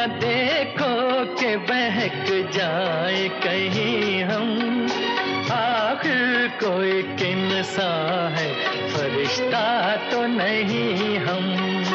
देखो कि बहक जाए कहीं हम, आखिर कोई किनसा है, फरिश्ता तो नहीं हम।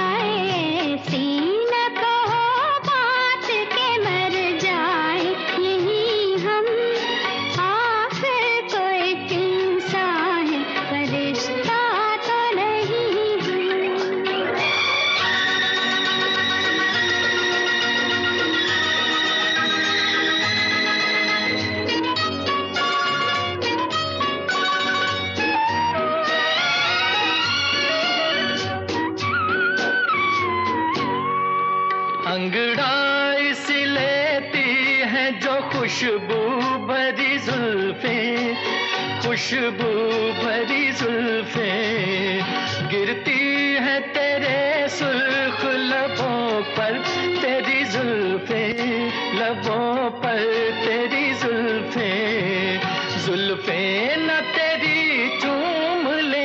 अंगड़ाई सी लेती है जो खुशबू भरी जुल्फें, खुशबू भरी जुल्फें, गिरती है तेरे सुर्ख लबों पर तेरी जुल्फें, लबों पर तेरी जुल्फें, जुल्फें न तेरी चूम ले,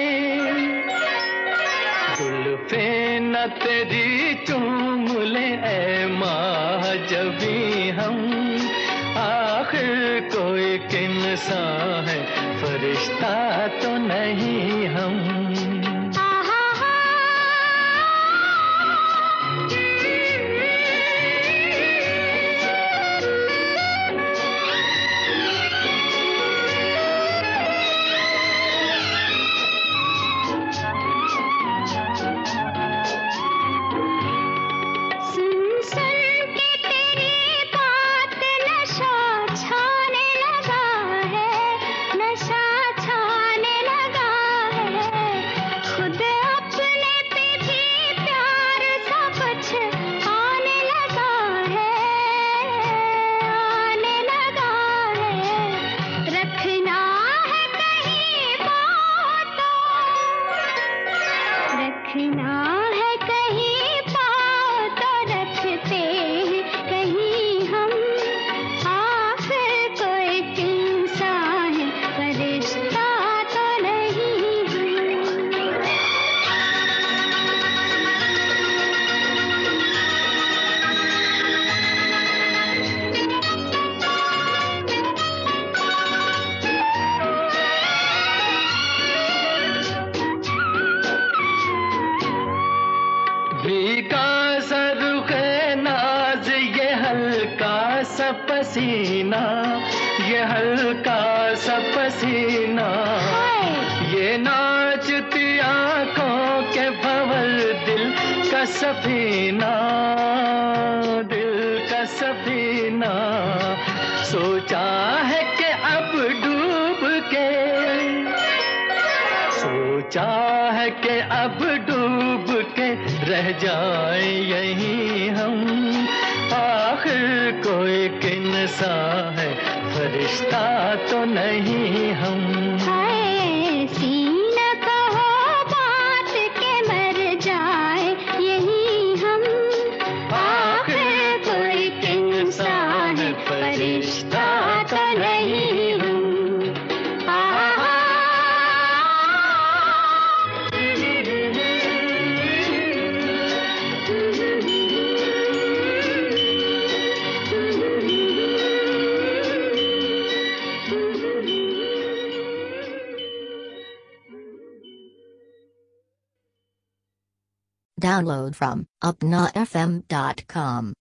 जुल्फें न तेरी चूम ले ऐ माह जबी हम, आखिर कोई किनसा है, फरिश्ता तो नहीं हम। भीगा सा रुखे नाज ये हल्का सा पसीना, ये हल्का सा पसीना, ये नाचती आंखों के भंवर दिल का सफीना, दिल का सफीना, सोचा है कि अब डूब के, सोचा है कि अब डूब के रह जाए यहीं हम, आखिर कोई किनसा है, फरिश्ता तो नहीं हम। सीना कहो बात के मर जाए यहीं हम, आखिर कोई किनसा है, फरिश्ता तो नहीं हम। Download from upnafm.com.